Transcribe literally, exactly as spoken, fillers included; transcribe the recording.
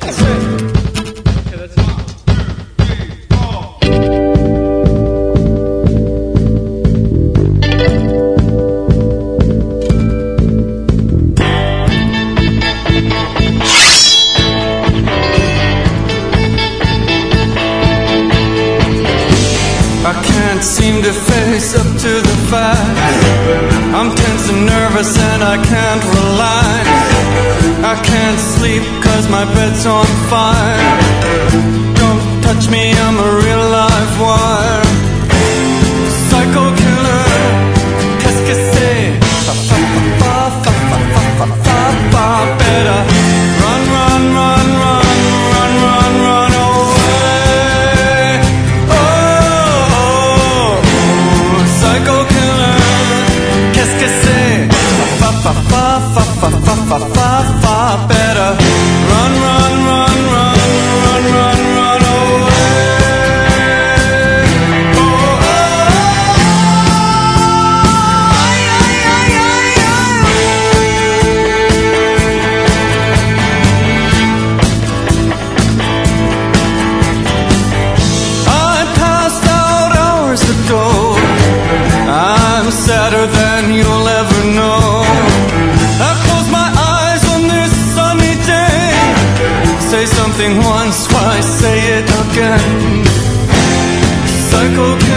I can't seem to face up to the fact I'm tense and nervous and I can't relax. I can't sleep cause my bed's on fire. Don't touch me, I'm a real live wire. Psycho killer, qu'est-ce que c'est? Fa fa fa fa fa fa fa fa fa. Better run, run, run, run, run, run, run away. Oh, psycho killer, qu'est-ce que c'est? Fa fa fa fa fa fa fa fa fa. Better run, run, run, run, run, run, run away. Oh, oh, ay, ay, ay, ay, ay. I passed out hours ago. I'm sadder than you'll ever know. I close my eyes on this sunny day. Say something once, why say it again? Psycho